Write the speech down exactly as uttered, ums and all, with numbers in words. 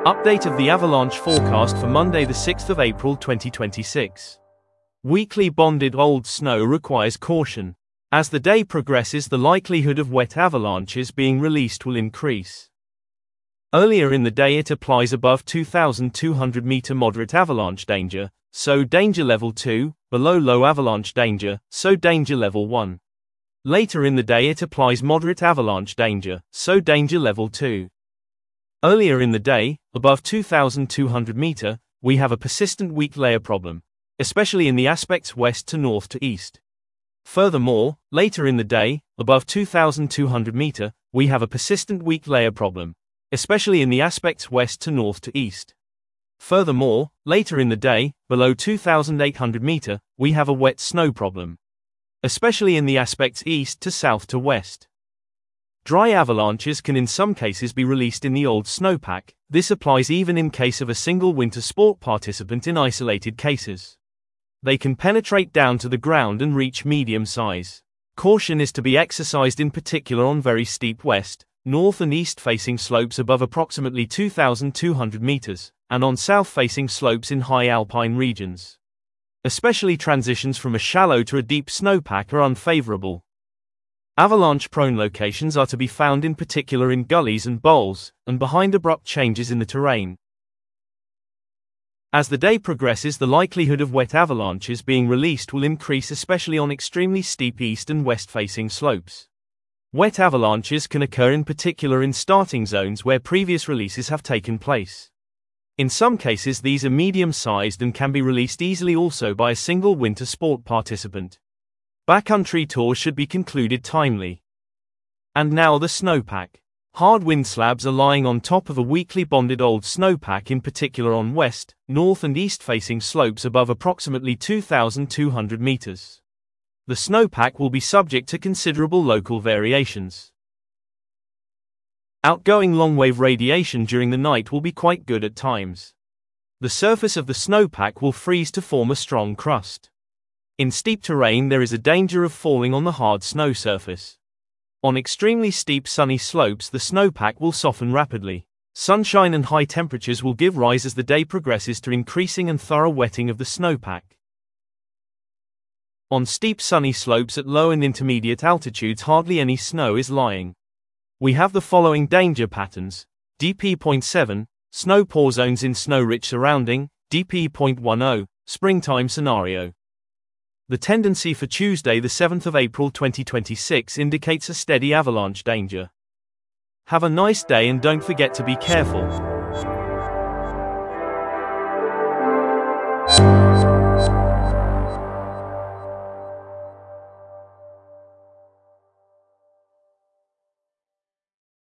Update of the avalanche forecast for Monday the sixth of April twenty twenty-six. Weakly bonded old snow requires caution. As the day progresses, the likelihood of wet avalanches being released will increase. Earlier in the day it applies above two thousand two hundred meter moderate avalanche danger, so danger level two, below low avalanche danger, so danger level one. Later in the day it applies moderate avalanche danger, so danger level two. Earlier in the day, above two thousand two hundred meter, we have a persistent weak layer problem, especially in the aspects west to north to east. Furthermore, later in the day, above two thousand two hundred meter, we have a persistent weak layer problem, especially in the aspects west to north to east. Furthermore, later in the day, below two thousand eight hundred meter, we have a wet snow problem, especially in the aspects east to south to west. Dry avalanches can in some cases be released in the old snowpack. This applies even in case of a single winter sport participant in isolated cases. They can penetrate down to the ground and reach medium size. Caution is to be exercised in particular on very steep west, north and east facing slopes above approximately two thousand two hundred meters, and on south facing slopes in high alpine regions. Especially transitions from a shallow to a deep snowpack are unfavorable. Avalanche-prone locations are to be found in particular in gullies and bowls, and behind abrupt changes in the terrain. As the day progresses, the likelihood of wet avalanches being released will increase, especially on extremely steep east and west-facing slopes. Wet avalanches can occur in particular in starting zones where previous releases have taken place. In some cases these are medium-sized and can be released easily also by a single winter sport participant. Backcountry tours should be concluded timely. And now the snowpack. Hard wind slabs are lying on top of a weakly bonded old snowpack, in particular on west, north and east facing slopes above approximately two thousand two hundred meters. The snowpack will be subject to considerable local variations. Outgoing long-wave radiation during the night will be quite good at times. The surface of the snowpack will freeze to form a strong crust. In steep terrain there is a danger of falling on the hard snow surface. On extremely steep sunny slopes the snowpack will soften rapidly. Sunshine and high temperatures will give rise as the day progresses to increasing and thorough wetting of the snowpack. On steep sunny slopes at low and intermediate altitudes hardly any snow is lying. We have the following danger patterns: D P zero point seven, snow pore zones in snow-rich surrounding, D P zero point ten, springtime scenario. The tendency for Tuesday the seventh of April twenty twenty-six indicates a steady avalanche danger. Have a nice day and don't forget to be careful.